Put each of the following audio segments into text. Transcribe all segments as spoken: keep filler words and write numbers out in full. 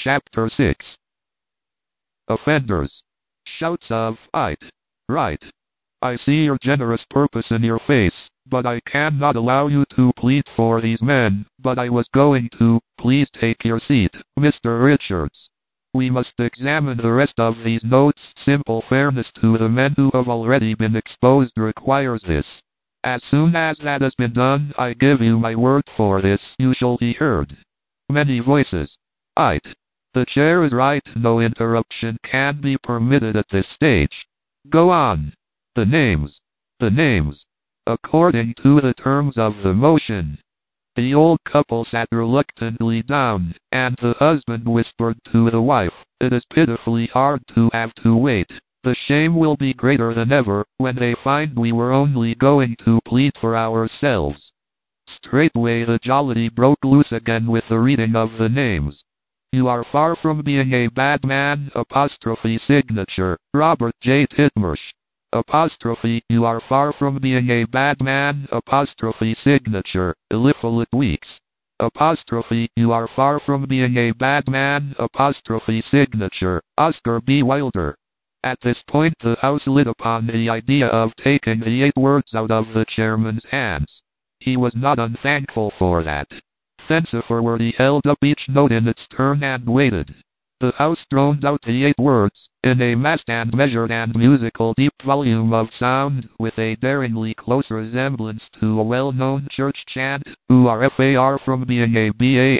Chapter six. Offenders. Shouts of, "Right, right. I see your generous purpose in your face, but I cannot allow you to plead for these men, but I was going to. Please take your seat, Mister Richards. We must examine the rest of these notes. Simple fairness to the men who have already been exposed requires this. As soon as that has been done, I give you my word for this, you shall be heard." Many voices. Right. The chair is right. No interruption can be permitted at this stage. Go on. The names. The names. According to the terms of the motion. The old couple sat reluctantly down, and the husband whispered to the wife, "It is pitifully hard to have to wait. The shame will be greater than ever, when they find we were only going to plead for ourselves." Straightway the jollity broke loose again with the reading of the names. "You are far from being a bad man, apostrophe signature, Robert J. Titmarsh. Apostrophe, you are far from being a bad man, apostrophe signature, Eliphalet Weeks. Apostrophe, you are far from being a bad man, apostrophe signature, Oscar B. Wilder." At this point the House lit upon the idea of taking the eight words out of the chairman's hands. He was not unthankful for that. Thenceforward he held up each note in its turn and waited. The House droned out the eight words, in a massed and measured and musical deep volume of sound, with a daringly close resemblance to a well-known church chant, "Who are far from being a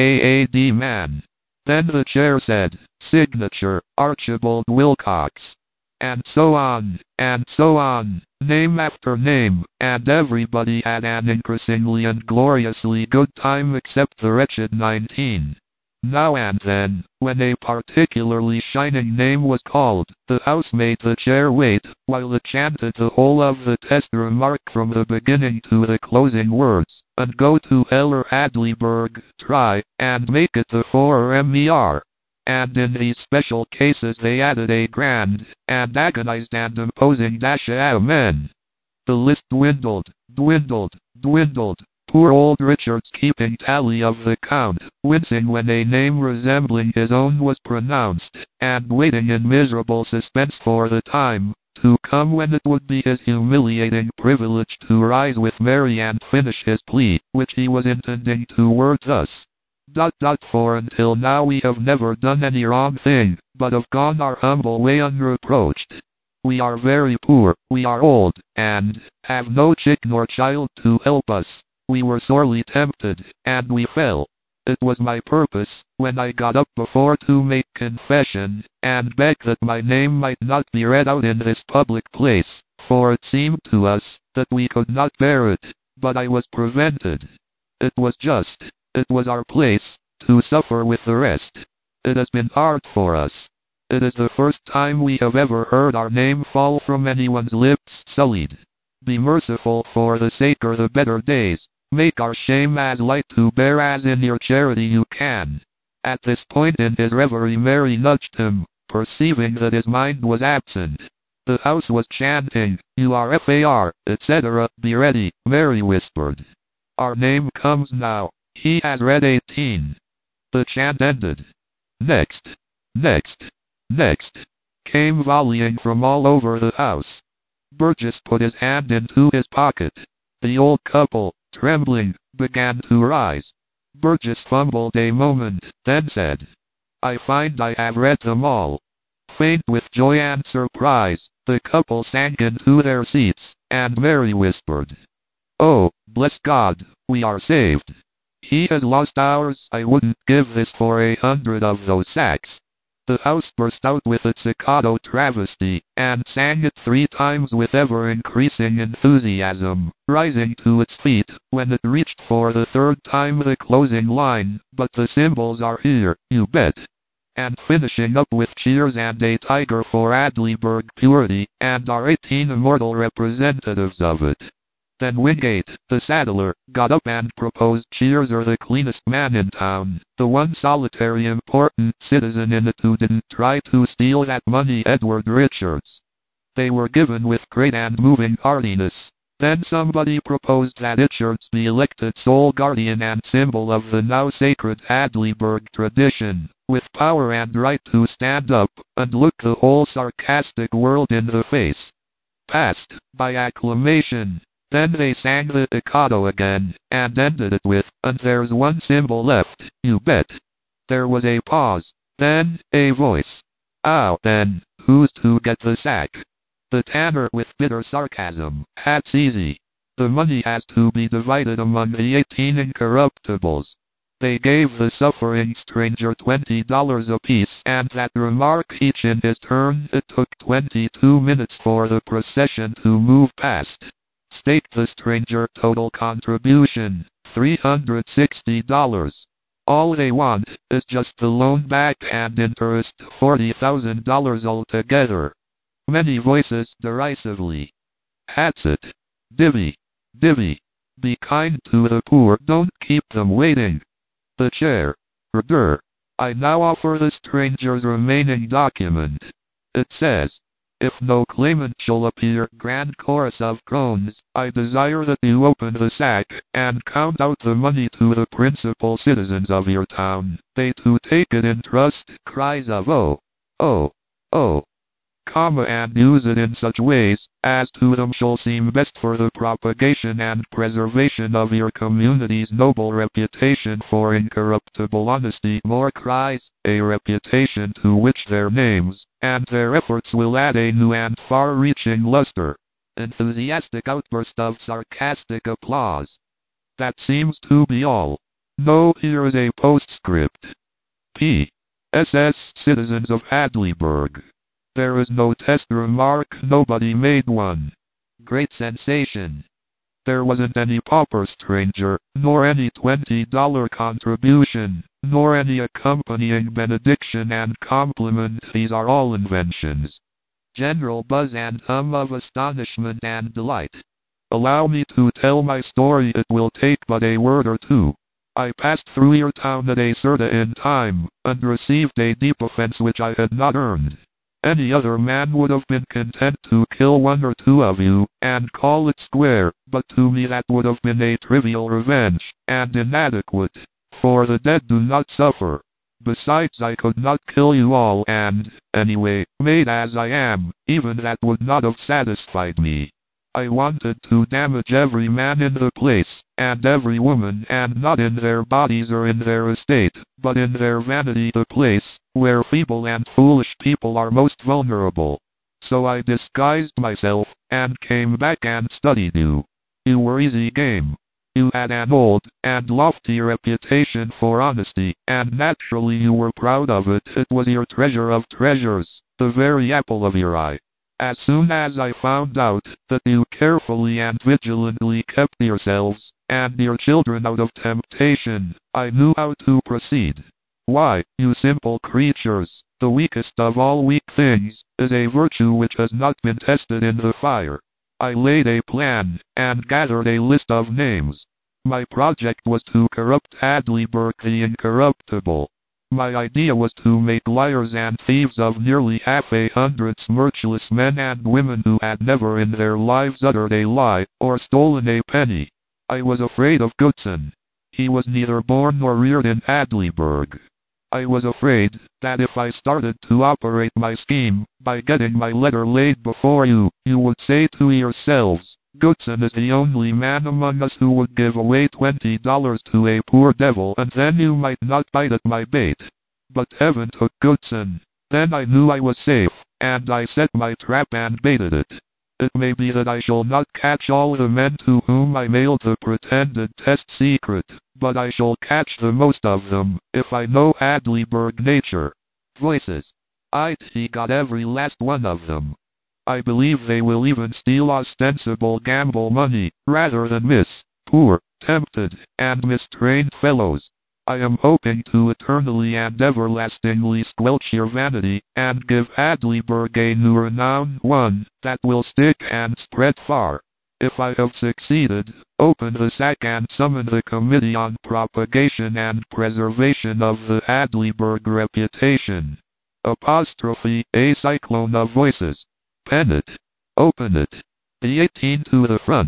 bad man." Then the chair said, "Signature, Archibald Wilcox." And so on, and so on, name after name, and everybody had an increasingly and gloriously good time except the wretched nineteen. Now and then, when a particularly shining name was called, the House made the chair wait, while it chanted the whole of the test remark from the beginning to the closing words, and go to hell or Hadleyburg, try, and make it the four mer. And in these special cases they added a grand, and agonized and imposing dash amen. The list dwindled, dwindled, dwindled. Poor old Richards keeping tally of the count, wincing when a name resembling his own was pronounced, and waiting in miserable suspense for the time to come when it would be his humiliating privilege to rise with Mary and finish his plea, which he was intending to word thus. Dot dot for until now we have never done any wrong thing, but have gone our humble way unreproached. We are very poor, we are old, and have no chick nor child to help us. We were sorely tempted, and we fell. It was my purpose, when I got up before, to make confession, and beg that my name might not be read out in this public place, for it seemed to us that we could not bear it, but I was prevented. It was just. It was our place to suffer with the rest. It has been hard for us. It is the first time we have ever heard our name fall from anyone's lips sullied. Be merciful for the sake of the better days. Make our shame as light to bear as in your charity you can." At this point in his reverie Mary nudged him, perceiving that his mind was absent. The House was chanting, "You are far, et cetera, be ready," Mary whispered. "Our name comes now. He has read eighteen. The chant ended. "Next, next, next," came volleying from all over the House. Burgess put his hand into his pocket. The old couple, trembling, began to rise. Burgess fumbled a moment, then said, "I find I have read them all." Faint with joy and surprise, the couple sank into their seats, and Mary whispered, "Oh, bless God, we are saved. He has lost ours. I wouldn't give this for a hundred of those sacks." The House burst out with its staccato travesty, and sang it three times with ever-increasing enthusiasm, rising to its feet when it reached for the third time the closing line, "But the symbols are here, you bet," and finishing up with cheers and a tiger for Hadleyburg purity, and our eighteen immortal representatives of it. Then Wingate, the saddler, got up and proposed cheers or the cleanest man in town, the one solitary important citizen in it who didn't try to steal that money, Edward Richards. They were given with great and moving heartiness. Then somebody proposed that it should be elected sole guardian and symbol of the now sacred Hadleyburg tradition, with power and right to stand up and look the whole sarcastic world in the face. Passed, by acclamation. Then they sang the Mikado again, and ended it with, and there's one symbol left, you bet. There was a pause, then, a voice. Oh, then, who's to get the sack? The tanner with bitter sarcasm, that's easy. The money has to be divided among the eighteen incorruptibles. They gave the suffering stranger twenty dollars apiece, and that remark each in his turn. It took twenty-two minutes for the procession to move past. Staked the stranger total contribution, three hundred sixty dollars. All they want is just the loan back and interest, forty thousand dollars altogether. Many voices derisively. That's it. Divvy. Divvy. Be kind to the poor, don't keep them waiting. The chair. Rder. I now offer the stranger's remaining document. It says, if no claimant shall appear, grand chorus of groans, I desire that you open the sack, and count out the money to the principal citizens of your town, they to take it in trust, cries of oh, oh, oh, comma, and use it in such ways, as to them shall seem best for the propagation and preservation of your community's noble reputation for incorruptible honesty. More cries, a reputation to which their names, and their efforts will add a new and far-reaching luster. Enthusiastic outburst of sarcastic applause. That seems to be all. No, here is a postscript. P. S S Citizens of Hadleyburg. There is no test remark, nobody made one. Great sensation. There wasn't any pauper stranger, nor any twenty dollar contribution, nor any accompanying benediction and compliment. These are all inventions. General buzz and hum of astonishment and delight. Allow me to tell my story, it will take but a word or two. I passed through your town at a certain time, and received a deep offense which I had not earned. Any other man would have been content to kill one or two of you, and call it square, but to me that would have been a trivial revenge, and inadequate, for the dead do not suffer. Besides, I could not kill you all, and, anyway, made as I am, even that would not have satisfied me. I wanted to damage every man in the place, and every woman, and not in their bodies or in their estate, but in their vanity, the place where feeble and foolish people are most vulnerable. So I disguised myself, and came back and studied you. You were easy game. You had an old and lofty reputation for honesty, and naturally you were proud of it. It was your treasure of treasures, the very apple of your eye. As soon as I found out that you carefully and vigilantly kept yourselves and your children out of temptation, I knew how to proceed. Why, you simple creatures, the weakest of all weak things is a virtue which has not been tested in the fire. I laid a plan, and gathered a list of names. My project was to corrupt Hadleyburg the incorruptible. My idea was to make liars and thieves of nearly half a hundred smirchless men and women who had never in their lives uttered a lie, or stolen a penny. I was afraid of Goodson. He was neither born nor reared in Hadleyburg. I was afraid that if I started to operate my scheme, by getting my letter laid before you, you would say to yourselves, Goodson is the only man among us who would give away twenty dollars to a poor devil, and then you might not bite at my bait. But heaven took Goodson. Then I knew I was safe, and I set my trap and baited it. It may be that I shall not catch all the men to whom I mailed the pretended test secret, but I shall catch the most of them, if I know Hadleyburg nature. Voices. I'd he got every last one of them. I believe they will even steal ostensible gamble money, rather than miss, poor, tempted, and mistrained fellows. I am hoping to eternally and everlastingly squelch your vanity, and give Hadleyburg a new renown, one that will stick and spread far. If I have succeeded, open the sack and summon the Committee on Propagation and Preservation of the Hadleyburg Reputation. Apostrophe, a cyclone of voices. Pen it. Open it. The eighteen to the front.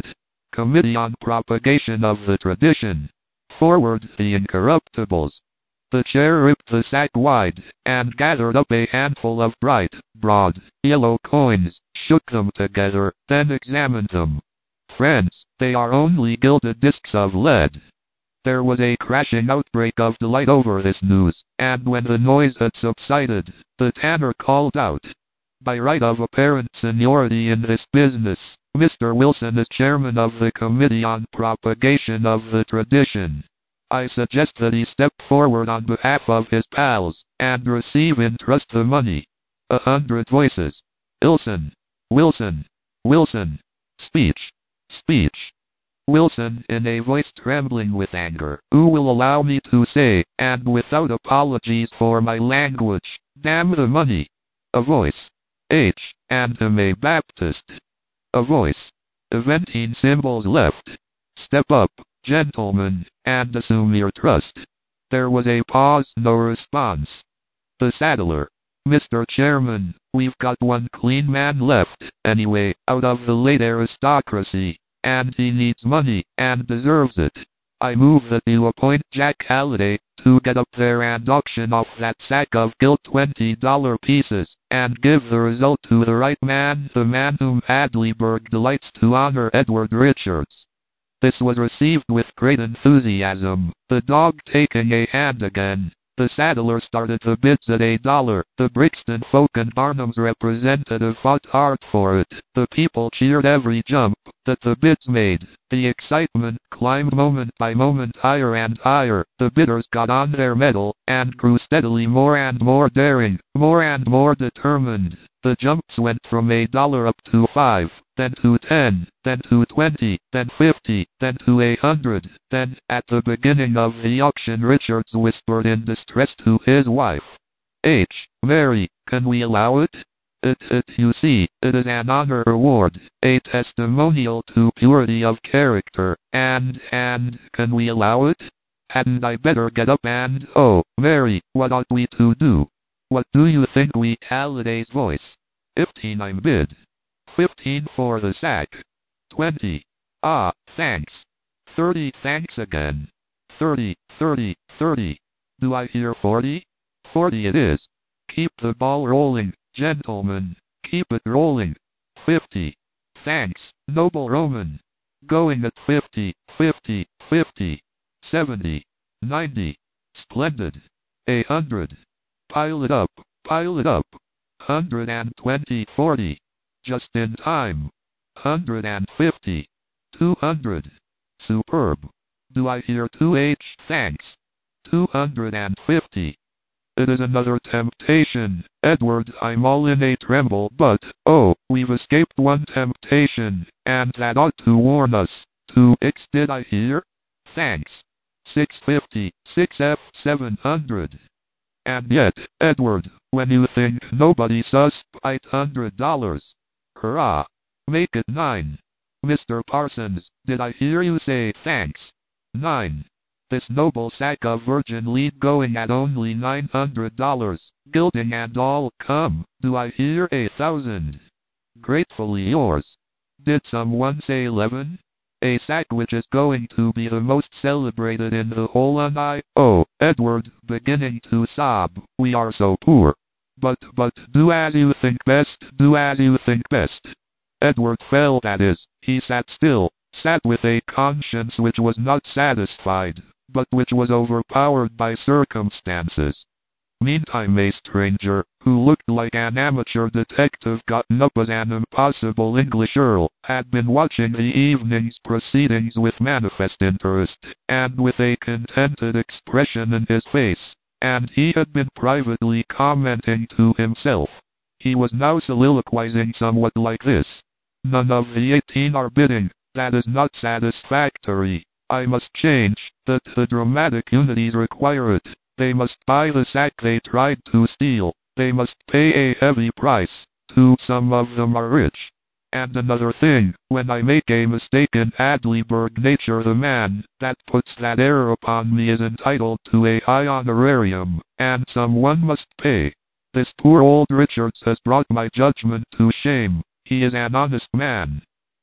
Committee on Propagation of the Tradition. Forward the Incorruptibles. The chair ripped the sack wide, and gathered up a handful of bright, broad, yellow coins, shook them together, then examined them. Friends, they are only gilded discs of lead. There was a crashing outbreak of delight over this news, and when the noise had subsided, the tanner called out, "By right of apparent seniority in this business, Mister Wilson is chairman of the Committee on Propagation of the Tradition. I suggest that he step forward on behalf of his pals, and receive in trust the money." A hundred voices. Wilson. Wilson. Wilson. Speech. Speech. Wilson, in a voice trembling with anger, "Who will allow me to say, and without apologies for my language, damn the money?" A voice. H. and him a Baptist. A voice. Aventine symbols left. Step up, gentlemen, and assume your trust. There was a pause, no response. The saddler. "Mister Chairman, we've got one clean man left, anyway, out of the late aristocracy, and he needs money, and deserves it. I move that you appoint Jack Halliday to get up there and auction off that sack of gilt twenty dollar pieces, and give the result to the right man, the man whom Hadleyburg delights to honor, Edward Richards." This was received with great enthusiasm, the dog taking a hand again. The saddler started the bids at a dollar. The Brixton folk and Barnum's representative fought hard for it. The people cheered every jump that the bids made. The excitement climbed moment by moment higher and higher. The bidders got on their mettle, and grew steadily more and more daring, more and more determined. The jumps went from a dollar up to five, then to ten, then to twenty, then fifty, then to a hundred. Then, at the beginning of the auction, Richards whispered in distress to his wife, "H. Mary, can we allow it? It, it, you see, it is an honor award, a testimonial to purity of character, and, and, can we allow it? Hadn't I better get up and, oh, Mary, what ought we to do? What do you think we?" Halliday's voice. "Fifteen I'm bid." "Fifteen for the sack." "Twenty." "Ah, thanks." "Thirty, thanks again." "Thirty, thirty, thirty." "Do I hear forty?" "Forty it is." "Keep the ball rolling, gentlemen, keep it rolling." "Fifty." "Thanks, noble Roman." "Going at fifty, fifty, fifty." "Seventy." "Ninety." "Splendid." "A hundred." "Pile it up, pile it up." "Hundred and twenty, forty." "Just in time." "Hundred and fifty." "Two hundred." "Superb." "Do I hear two H? Thanks." "Two hundred and fifty." It is another temptation, Edward. I'm all in a tremble, but, oh, we've escaped one temptation, and that ought to warn us. Two X did I hear? Thanks. Six fifty, six F, seven hundred. And yet, Edward, when you think nobody sus, eight hundred dollars. Hurrah! Make it nine. Mister Parsons, did I hear you say thanks? Nine. This noble sack of virgin lead going at only nine hundred dollars, gilding and all. Come, do I hear a thousand? Gratefully yours. Did someone say eleven? A sack which is going to be the most celebrated in the whole and I, oh, Edward, beginning to sob, we are so poor. But, but, do as you think best, do as you think best. Edward felt that is, he sat still, sat with a conscience which was not satisfied, but which was overpowered by circumstances. Meantime a stranger, who looked like an amateur detective gotten up as an impossible English earl, had been watching the evening's proceedings with manifest interest, and with a contented expression in his face, and he had been privately commenting to himself. He was now soliloquizing somewhat like this. None of the eighteen are bidding, that is not satisfactory. I must change, that the dramatic unities require it. They must buy the sack they tried to steal. They must pay a heavy price. Too, some of them are rich. And another thing, when I make a mistake in Hadleyburg nature, the man that puts that error upon me is entitled to a high honorarium, and someone must pay. This poor old Richards has brought my judgment to shame. He is an honest man.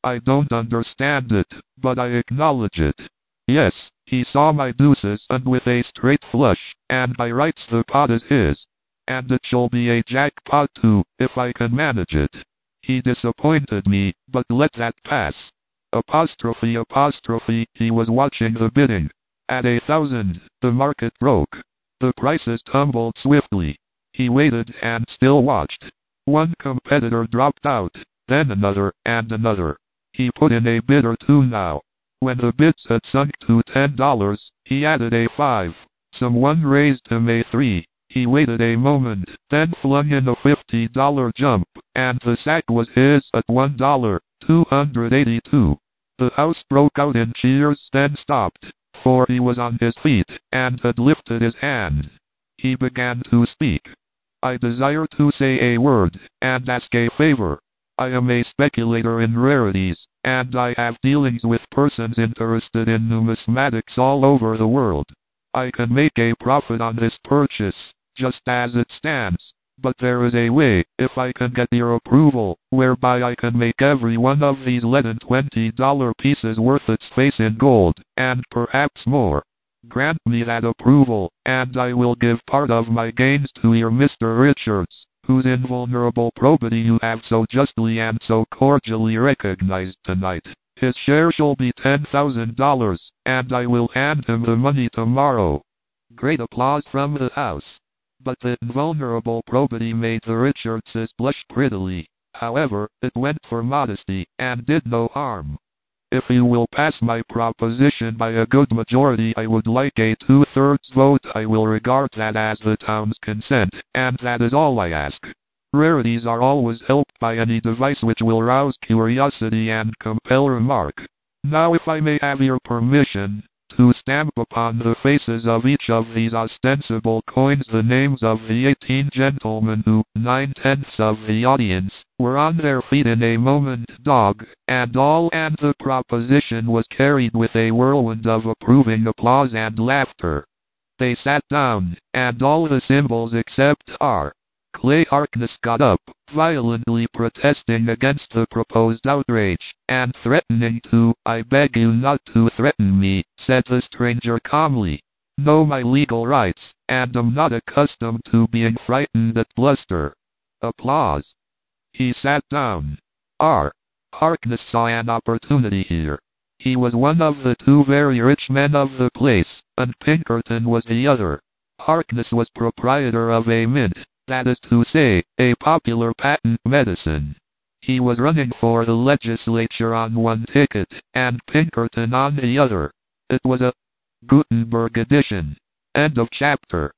I don't understand it, but I acknowledge it. Yes, he saw my deuces and with a straight flush, and by rights the pot is his. And it shall be a jackpot too, if I can manage it. He disappointed me, but let that pass. Apostrophe apostrophe, he was watching the bidding. At a thousand, the market broke. The prices tumbled swiftly. He waited and still watched. One competitor dropped out, then another, and another. He put in a bid or two now. When the bids had sunk to ten dollars, he added a five. Someone raised him a three. He waited a moment, then flung in a fifty dollar jump, and the sack was his at one dollar, two hundred eighty-two. The house broke out in cheers, then stopped, for he was on his feet, and had lifted his hand. He began to speak. I desire to say a word, and ask a favor. I am a speculator in rarities, and I have dealings with persons interested in numismatics all over the world. I can make a profit on this purchase, just as it stands, but there is a way, if I can get your approval, whereby I can make every one of these leaden twenty dollar pieces worth its face in gold, and perhaps more. Grant me that approval, and I will give part of my gains to your Mister Richards, whose invulnerable probity you have so justly and so cordially recognized tonight. His share shall be ten thousand dollars, and I will hand him the money tomorrow. Great applause from the house. But the invulnerable probity made the Richardses blush prettily. However, it went for modesty, and did no harm. If you will pass my proposition by a good majority, I would like a two-thirds vote. I will regard that as the town's consent, and that is all I ask. Rarities are always helped by any device which will rouse curiosity and compel remark. Now if I may have your permission to stamp upon the faces of each of these ostensible coins the names of the eighteen gentlemen who, nine-tenths of the audience, were on their feet in a moment, dog, and all, and the proposition was carried with a whirlwind of approving applause and laughter. They sat down, and all the symbols except R. Clay Harkness got up, violently protesting against the proposed outrage, and threatening to, I beg you not to threaten me, said the stranger calmly. Know my legal rights, and am not accustomed to being frightened at bluster. Applause. He sat down. R. Harkness saw an opportunity here. He was one of the two very rich men of the place, and Pinkerton was the other. Harkness was proprietor of a mint. That is to say, a popular patent medicine. He was running for the legislature on one ticket, and Pinkerton on the other. It was a Gutenberg edition. End of chapter.